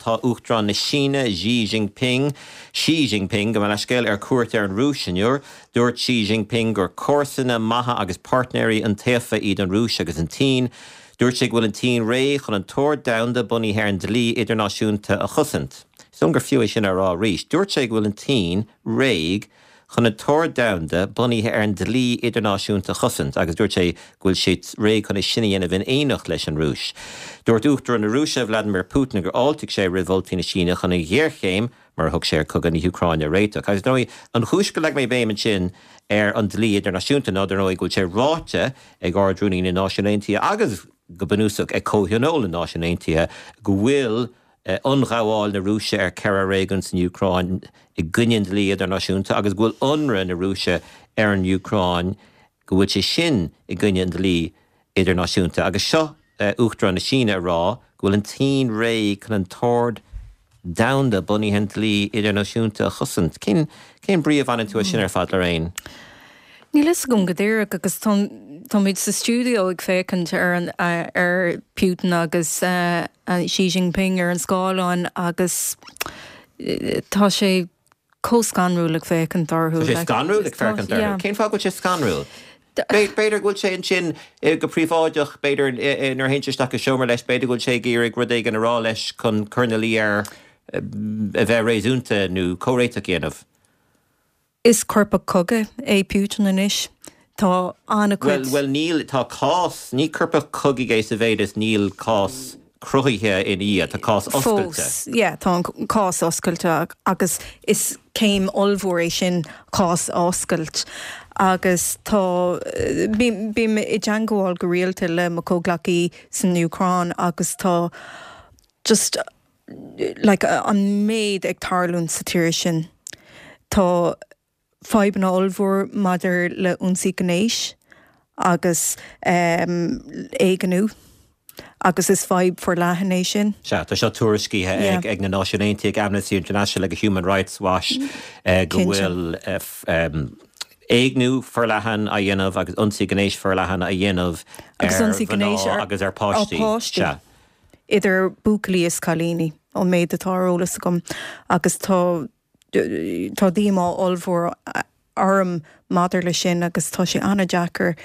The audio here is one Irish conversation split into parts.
tá uachtarán na Síne Xi Jinping go bhfuil scéil cuairt an Rúis inniuor, dúirt Xi Jinping gur córsanna maithe agus partnéirí an taofa iad an Rúis agus an Tín. Dúirt sé bhfuil an Tín ré chun an tóir damhanda bunaithe ar an dlí idirnáisiúnta a chusant. Sungur fiú sin rá ríis. Dúirt sé bhfuil an Tín réig chun an tóir damhanda bunaithe ar an dlí idirnáisiúnta chusant, agus dúirt sé bhfuil siad réig chun sinna dhéanamh éineacht leis an Rúis. Dúirt uachtar an Rúise Vladimir Putin gur áiltigh sé rivoltaí na Síne chun ghéirchéim mar thug sé cogan na Ucráine réiteach. Agus nói an chúis go le mé béim sin ar an dlí idirnáisiúnta náidir nói gúil sé ráte ag ardrúnaí na náisiúnaithe agus go bunúsach ag cóthionóla náisiúnaithe go bhfuil unráháil na Rúise ar ceithre réigean san Ucráin I gcuineann dlí idirnáisiúnta agus bhfuil unra na Rúise ar an Ucráin go bhfuil sé sin I gcuineann dlí idirnáisiúnta. Agus seo uachtar na Síne rá bhfuil an Tín ré chun an tóir damhanda bunaithe dlí idirnáisiúnta chusant. Cén bríomh an tú sin ar fad le réin? Ní leis gom go dtíreach agus tá muid sa stúdio ag fécant ar Putin agus Xi Jinping ar an scáileáin agus tá sé cóscanrúil ag fécant orthú. Tá sé scanrúil ag fécant orthú? Cén fág go sé scanrúil? Beidir gúil sé an sin go príomháideach beidir nar hinteteach go seomar leis beidir gúil sé géirigh rud ag an rá leis chun churnalí ar a bheith réúnta nó córéiteach dhéanamh. Is corpa coga é Putin inis. Tá anna cuid. Well, níl tá cás, ní corpa cogi géis a bhéid is níl cás cruithe in iad, tá cás oscailte. Yeah, tá cás oscailte agus is céim olmhór é sin cás oscailt. Agus tá bím I djangoáil go rialta le mo cóglachaí san Ucrán agus tá just like an méid ag tarlún sa tíir sin. Tá fáibanna olmhór maidir le únsaí gnéis agus éigeanú agus is fáib for leithanéis sin. Tá seo tuairiscíthe ag na náisiúnaithe ag Amnesty International ag a Human Rights Watch go bhfuil éignú forleathan a dhéanamh agus únsaí gnéis forleathan a dhéanamh agus ar páistí. Idir Bucalí is Cálíní ó méid atárólas gom agus tá díomá olmhór orm madidir le sin agus tá sé anna Jackar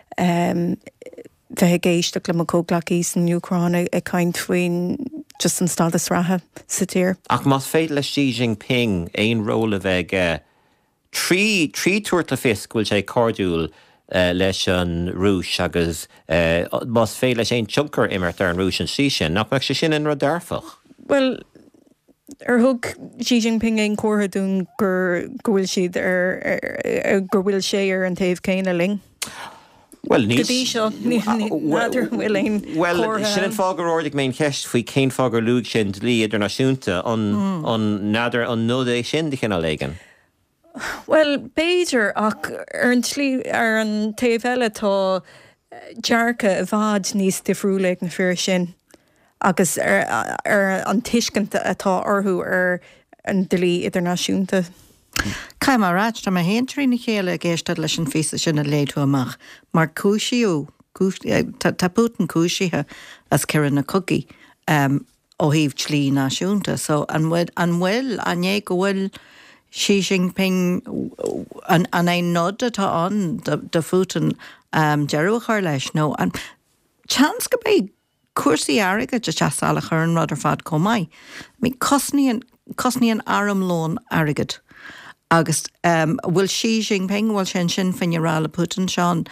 bheith géisteach le mo cóglachaí san Ucrán ag caint faoin just an stadas ratha sa tír. Ach más féad le Xi Jinping éon róla bheith trí tuairta fios bhfuil sé cordúil leis an Rúis agus más féad leis éon tiúchar imirt ar an Rúis an sí sin, nach meach sé sin an rud darfach. Well, thug Xi Jinping éon cuatha dún gur bhfuil siad gur bhfuil sé ar an taobh céine ling. Well, níl seo náidir bhfuil éon sin an fágur ordig mé cheist faoi cén fágur lúg sin dlí idirnáisiúnta an nádar an nód é sin de chéna léigen. Well, béidir ach ar an slí ar an taobh eile tá dearcha a bhád níos difriúla na fear sin. Agus ar an tuiscint atá orthú ar an dlí idirnáisiúnta. Caim mar ráid tá héon trí na chéile géiste leis an físa sin a léadú amach, mar cúisiú tá Putin cúisithe as ceann na cogaí ó híomh tlí náisiúnta, so an bhfuil ané go bhfuil Xi Jinping an é nod atá an de Putin dearúchar leis nó an chans go bé cuasaí airige de teastála chur an rud ar fad comá. Mí cosníon aramlón airigid. Agus bhfuil Xi Jinping bhfuil sin finnerála Putin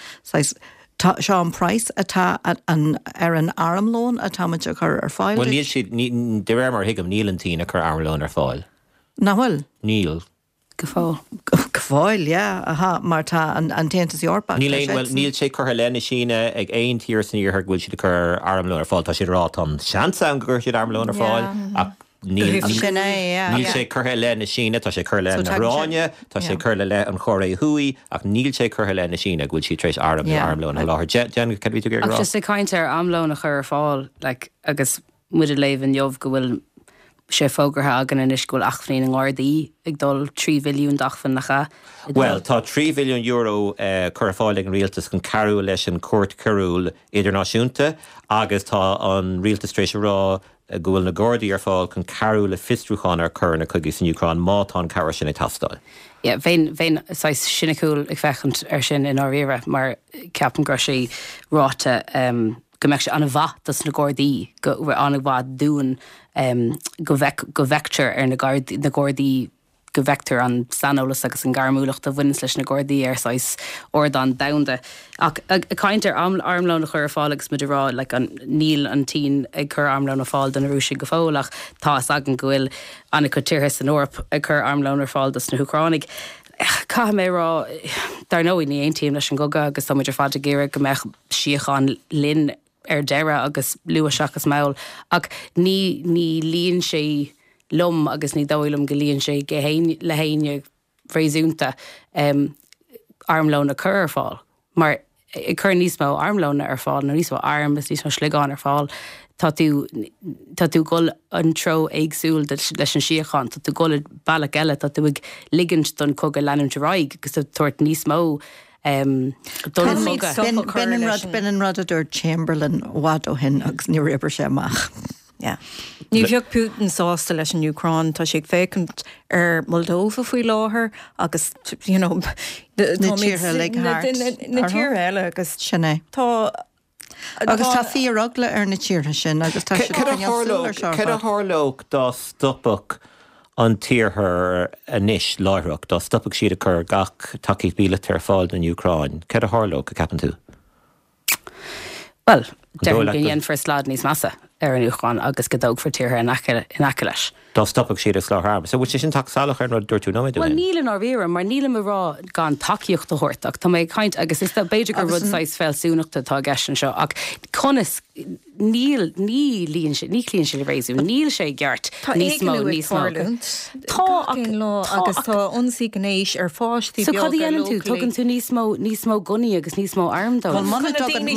Sean Price atá ar an aramlón atá muid a chur ar fáil. Well, níl siad de mar hiigem níl an tína chur aramlón ar fáil. Na bhfuil? Níl. Go fáil, aha, mar tá an téantas Eorpa. Níl sé chur lena sína ag aon tíir san íorthar bhfuil siad chur aramlón ar fáil, tá siad rá an seansa an gur siad aramlón ar fáil. Níl sé chur le na sína, tá sé chur le na ráine, tá sé chur le an choré thuí, ach níl sé chur le na sína, gúil si treéis armlón a láthir. Jan, can we to get rá? Agus sé caint ar amlón a chur ar fáil, agus muid a léh an jobh go bhfuil sé fógartha agan in iscúil achfnaín an gádaí ag dul 3 billiún dachfan nacha. Well, tá 3 billiún euro chur fáil an rialtas chun carú leis an cuairt carúil idirnáisiúnta, agus tá an rialtas trééis rá go bhfuil na Gardaí ar fáil chun carú le fistrúchan ar chur na chuige san Ucrain mátá cara sin é tastáil. Yeah, féin sais sinna cool ag fechant ar sin in áíire mar ceapan gur sé ráta go meach sé anna bhatas na Gardaí go anna bhd dún go vector ar na Gardaí go vector an sanolas agus an garmúlacht a bhain leis na Gardaí ar sais ordan damda. Ach a caiintear armlán na chur fálagus mu rá le an níl an tí ag chur armlán na fáil den rúisi go fólach tá agan gohfuil anna chu tíirthe san Eorp ag chur armlán ar fáil das na Ucráinnig. Ca mé rá dar nóí ní aon tíim leis an goga agus tá muidir fád a géire go meach siochan lin ar deire agus lua seachas máil ach ní líonn sé lum agus ní dóilm go líonn sé le héine bhréisiúnta armlón a chur ar fáil. Mar i chur níos mó armlóna ar fáil, nó níos mó arm, níos mó sligáin ar fáil, tá tú gol an tro éagsúil leis an siochan, tá tú gol bailach eile, tá tú ag ligint don cog a leanúm raig, agus tú tuairt níos mó Ben rud a dúir Chamberlain wad ó hin agus ní ribar sé amach. Ní bheoh Putin sásta leis an Ucrain tá sé fécant ar Moldova faoi láthair agus na tíre eile agus sinné. Agus tá fíoragla ar na tíre sin agus tá Cad a hárlóg dá stoppach an tíorthar anis láithreach dá stoppach siad a chur gach takeíh bíle tar fáil na Ucrain. Cad a hárlóg a capan tú? Well, deir gin first slad níos massa ar an Ucrain agus go dóg for tíortha in aice leis. Dá stoppach siad a slátharm. So bhfuil sin taxálach ar dúir tú nóid? Well, níl an ábhíra, mar níl am rá gan takeíocht a thuirteach. Tá mé caint agus is beidir gur rudsáis fellsúnachta tá gceistan seo ach conas níl líonn sé le réisú, níl sé geart níos mó. Tá agus tá ionsaí gnééis ar fáistí. So cad dhéanann tú tugann tú níos mó guní agus níos mó armdó. Mana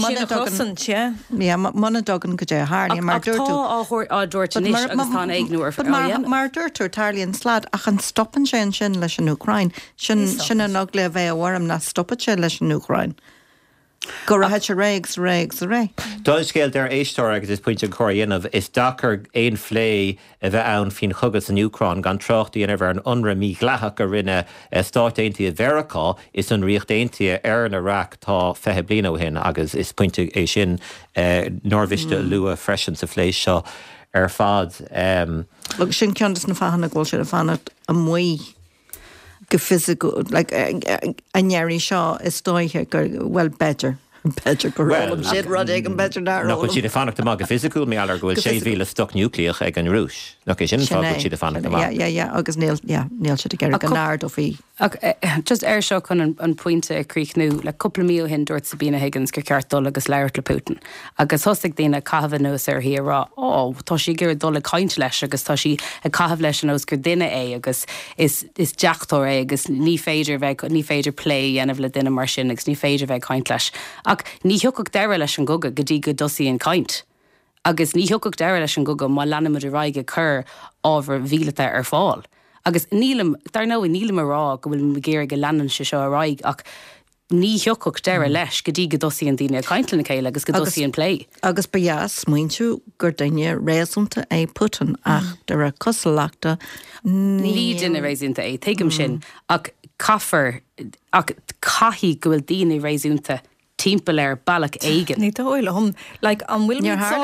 dogan go dé háirní mar dúirtú. Tá dúirte níos agus tá éagnúir. Mar dúirtú tarlíonn slad a chan stoppan sin leis an Ucrain sin an ag le bheith bhharm na stoppa sé leis an Ucrain. Go raibh se réigs a ré. Dá scéil ar éistóir agus is puinte choíanamh is dachar éon phlé a bheith ann fin chugus an Ucrain gan trochttaí an bhar an unra mí ghlathach a rinne stáit aontaí a Veracá is an riocht aontaí ar an Iraq tá fethe bliana ó hin agus is puinte é sin nóirmhiste lua freisin sa phlé seo ar fad. Look, sin ceantas na fahanna ghil sé a fanna a muí go physical, like a nyerí seo is dóithe gur well better go rólam siad rud ag an better ná rólam. No, but siad a fannach amach go physical mé allar gohfuil 6,000 stoc nucleach ag an rúis. No, sin fágad siad a fannach amach. Yeah, agus níl siad a geir gan náir ó bhí. Just air seo chun an pointe a críichnú le coppla mío hin dúirt Sabina Higgins gur ceart dul agus leirt le Putin. Agus thosaigh daoine caithfh nuas ar hí rá, tá sí gur dul a caint leis agus tá sí a caithfh leis an os gur duine é agus is deachtóir é agus ní féidir play dhéanamh le duine mar sin agus ní féidir bheith caint leis. Ach ní thucach deire leis an goga go dtí go dosaí an caint. Agus ní thucach deire leis an goga má leanamid a raige chur ábhar bhílata ar fáil. Agus dar nó i nílam ará go bhfuil me géir go leanan se seo a raig ach ní thucach deire leis go dtí go dosaí an daine a caintlanna chéile agus go dosaí an play. Agus ba jaas muintú gur daine réasúnta é Putin ach dar a cosalachta ní duine réisiúnta é tuigim sin ach caithfar ach caithí go bhfuil daine réisiúnta timppel ar bailach éigen. Ní dóil an bhfuil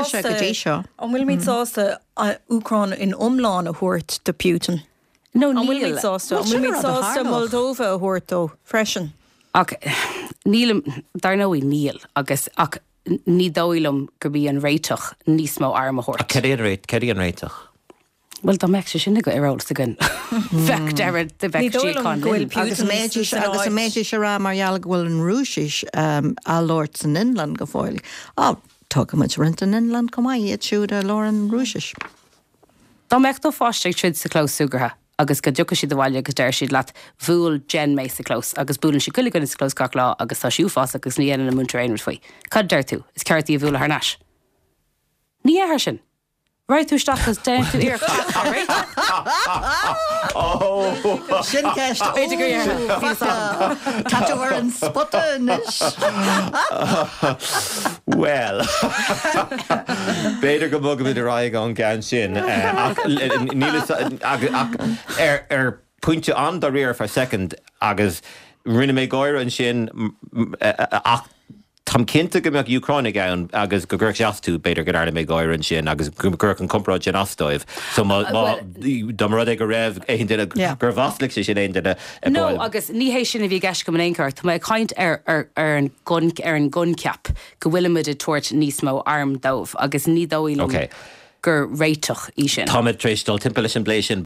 míid sásta Ucrain in omláin a thuirt de Putin. No, bhfuil míid sásta Moldova a thuirtó freisin. Ach nílam dar nó í níl agus ach ní dóilm gur bí an réiteach níos mó arm a thuirt. Cedí an réiteach? Well, tá meach sin go arrálas a gan. Fect ever de vectí con. Agus a méidir se rá margheall bhfuil an rúsis a Lord san inland go fáil. Tá go muid rint an inland go mai iad siúd a Lord an rúsis. Tá meach tó fáisteigh trid sa clós sugartha agus go dúcha si do bhaile agus deir siad leat bhúil gen mééis sa clós agus búlann si cuilig gan is clós gach lá agus tá siú fás agus ní ana múntar éon faoi. Cad deir tú, is ceirtaí a bhúla ar náis. Ní éair sin. Right tú stachas den tú ar Sin ceist Táhar an spotanis. Well, beidir go bog bid raig an gan sin puinte an da réir for second agus rinne mé gáir an sin Tam cinnta go meach Ucráinnig ann agus go ggurc seastú beidir go airna mé gáir an sin agus gur an compráid sin astáibh. So dá rud ag go raibh éon duine gur bhasla sé sin éon duine. No, agus ní hééis sin a bhí gasce go an éoncart, Tá chaint ar an gun ceap go bhfuil muid tuairt níos mó arm dómh agus ní dóí gur réitoch í sin. Táid trééis dul timp leis an blééis sin